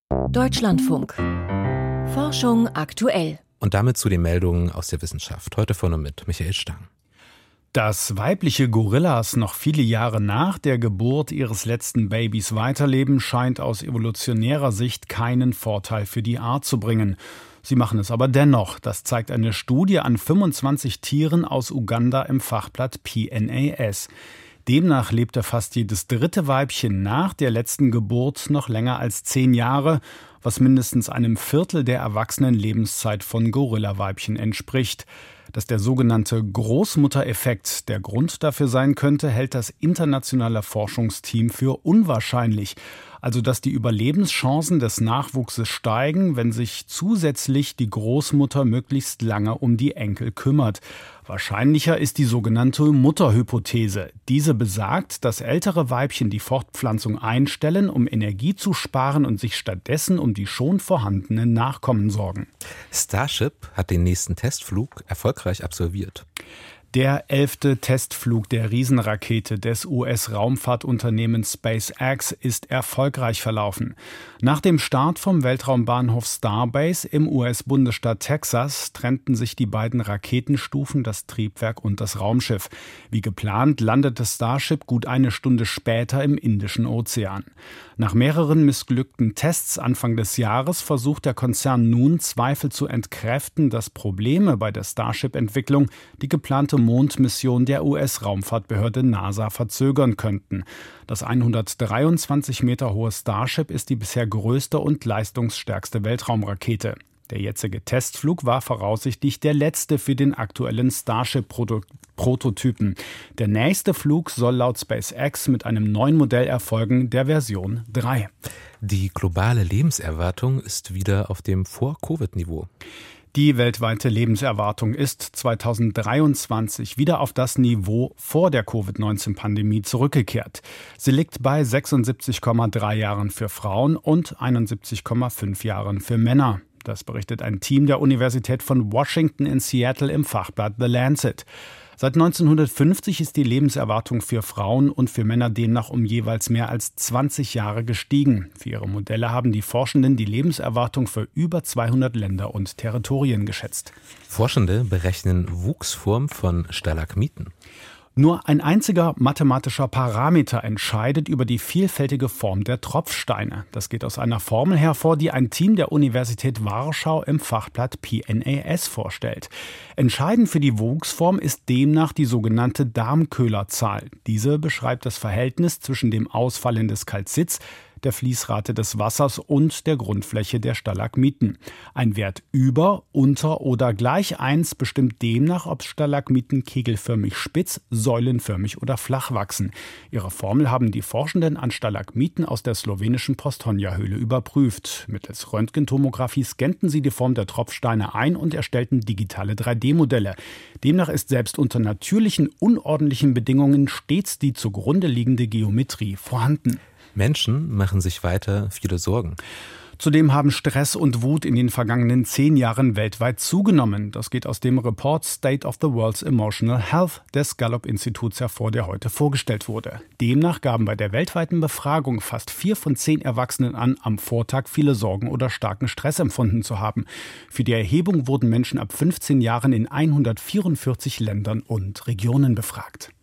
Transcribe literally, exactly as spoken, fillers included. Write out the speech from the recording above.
Deutschlandfunk. Forschung aktuell. Und damit zu den Meldungen aus der Wissenschaft. Heute vorne mit Michael Stang. Dass weibliche Gorillas noch viele Jahre nach der Geburt ihres letzten Babys weiterleben, scheint aus evolutionärer Sicht keinen Vorteil für die Art zu bringen. Sie machen es aber dennoch. Das zeigt eine Studie an fünfundzwanzig Tieren aus Uganda im Fachblatt P N A S. Demnach lebte fast jedes dritte Weibchen nach der letzten Geburt noch länger als zehn Jahre, was mindestens einem Viertel der erwachsenen Lebenszeit von Gorillaweibchen entspricht. Dass der sogenannte Großmuttereffekt der Grund dafür sein könnte, hält das internationale Forschungsteam für unwahrscheinlich. Also dass die Überlebenschancen des Nachwuchses steigen, wenn sich zusätzlich die Großmutter möglichst lange um die Enkel kümmert. Wahrscheinlicher ist die sogenannte Mutterhypothese. Diese besagt, dass ältere Weibchen die Fortpflanzung einstellen, um Energie zu sparen und sich stattdessen um die schon vorhandenen Nachkommen sorgen. Starship hat den nächsten Testflug erfolgreich absolviert. Der elfte Testflug der Riesenrakete des U S-Raumfahrtunternehmens SpaceX ist erfolgreich verlaufen. Nach dem Start vom Weltraumbahnhof Starbase im U S-Bundesstaat Texas trennten sich die beiden Raketenstufen, das Triebwerk und das Raumschiff. Wie geplant landete Starship gut eine Stunde später im Indischen Ozean. Nach mehreren missglückten Tests Anfang des Jahres versucht der Konzern nun, Zweifel zu entkräften, dass Probleme bei der Starship-Entwicklung die geplante Mondmission der U S-Raumfahrtbehörde NASA verzögern könnten. Das hundertdreiundzwanzig Meter hohe Starship ist die bisher größte und leistungsstärkste Weltraumrakete. Der jetzige Testflug war voraussichtlich der letzte für den aktuellen Starship-Prototypen. Der nächste Flug soll laut SpaceX mit einem neuen Modell erfolgen, der Version drei. Die globale Lebenserwartung ist wieder auf dem Vor-Covid-Niveau. Die weltweite Lebenserwartung ist zweitausenddreiundzwanzig wieder auf das Niveau vor der Covid neunzehn Pandemie zurückgekehrt. Sie liegt bei sechsundsiebzig Komma drei Jahren für Frauen und einundsiebzig Komma fünf Jahren für Männer. Das berichtet ein Team der Universität von Washington in Seattle im Fachblatt The Lancet. Seit neunzehnhundertfünfzig ist die Lebenserwartung für Frauen und für Männer demnach um jeweils mehr als zwanzig Jahre gestiegen. Für ihre Modelle haben die Forschenden die Lebenserwartung für über zweihundert Länder und Territorien geschätzt. Forschende berechnen Wuchsform von Stalagmiten. Nur ein einziger mathematischer Parameter entscheidet über die vielfältige Form der Tropfsteine. Das geht aus einer Formel hervor, die ein Team der Universität Warschau im Fachblatt P N A S vorstellt. Entscheidend für die Wuchsform ist demnach die sogenannte Darmköhlerzahl. Diese beschreibt das Verhältnis zwischen dem Ausfallen des Kalzits, der Fließrate des Wassers und der Grundfläche der Stalagmiten. Ein Wert über, unter oder gleich eins bestimmt demnach, ob Stalagmiten kegelförmig spitz, säulenförmig oder flach wachsen. Ihre Formel haben die Forschenden an Stalagmiten aus der slowenischen Postojna-Höhle überprüft. Mittels Röntgentomographie scannten sie die Form der Tropfsteine ein und erstellten digitale drei D Modelle. Demnach ist selbst unter natürlichen, unordentlichen Bedingungen stets die zugrunde liegende Geometrie vorhanden. Menschen machen sich weiter viele Sorgen. Zudem haben Stress und Wut in den vergangenen zehn Jahren weltweit zugenommen. Das geht aus dem Report State of the World's Emotional Health des Gallup-Instituts hervor, der heute vorgestellt wurde. Demnach gaben bei der weltweiten Befragung fast vier von zehn Erwachsenen an, am Vortag viele Sorgen oder starken Stress empfunden zu haben. Für die Erhebung wurden Menschen ab fünfzehn Jahren in hundertvierundvierzig Ländern und Regionen befragt.